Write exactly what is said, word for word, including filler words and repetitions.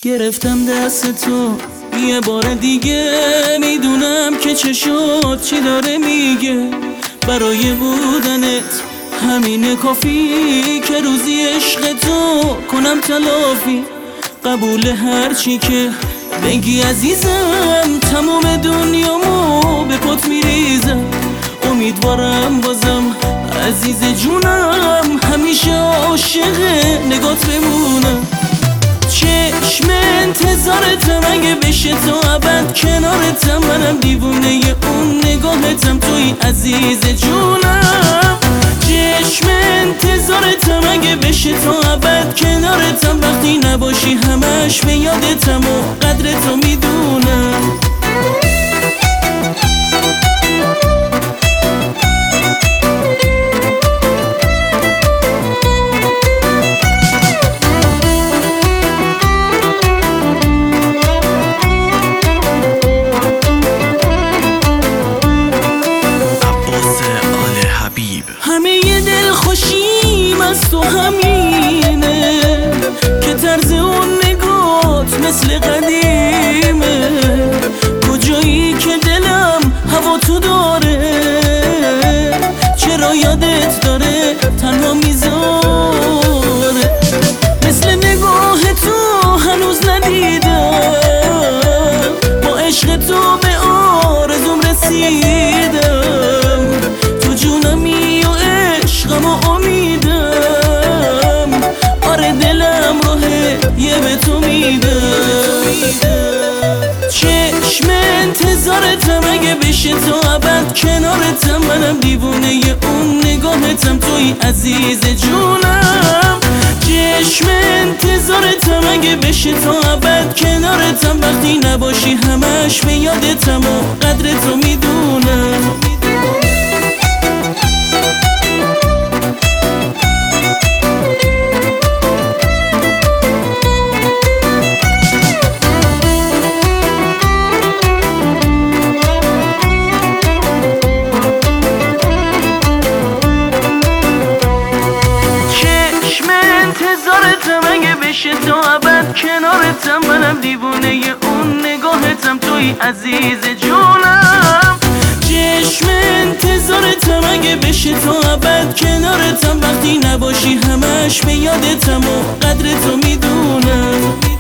گرفتم دست تو یه بار دیگه، میدونم که چه شد چی داره میگه. برای بودنت همینه کافی که روزی عشق تو کنم تلافی. قبول هر چی که بگی عزیزم، تمام دنیامو به پات میریزم. امیدوارم بازم عزیز جونم همیشه عاشق نگات بمونم. چشم انتظارتم اگه بشه تو ابد کنارتم، منم دیوونه اون نگاهتم توی عزیز جونم. چشم انتظارتم اگه بشه تو ابد کنارتم، وقتی نباشی همش به یادتم و قدر تو میدونم. همه دل خوشیم از تو همینه که طرز اون نگات مثل قدیمه. کجایی که دلم هوا تو داره، چرا یادت داره تنها میذاره. مثل نگاه تو هنوز ندیدم، با عشق تو به آرزوم رسیدم. تو جونمی و عشقم و امیدم، آره دلم راهه یه به تو میدم. چشم انتظارتم اگه بشه تو ابد کنارتم، منم دیوونه اون نگاهتم توی عزیز جونم. چشم انتظارتم اگه بشه تو ابد کنارتم، وقتی نباشی همش به یادتم و قدر تو میدونم. انتظارتم اگه بشه تو ابد کنارتم، منم دیوونه اون نگاهتم توی عزیز جونم. چشم انتظارتم اگه بشه تو ابد کنارتم، وقتی نباشی همش به یادتم و قدر تو میدونم.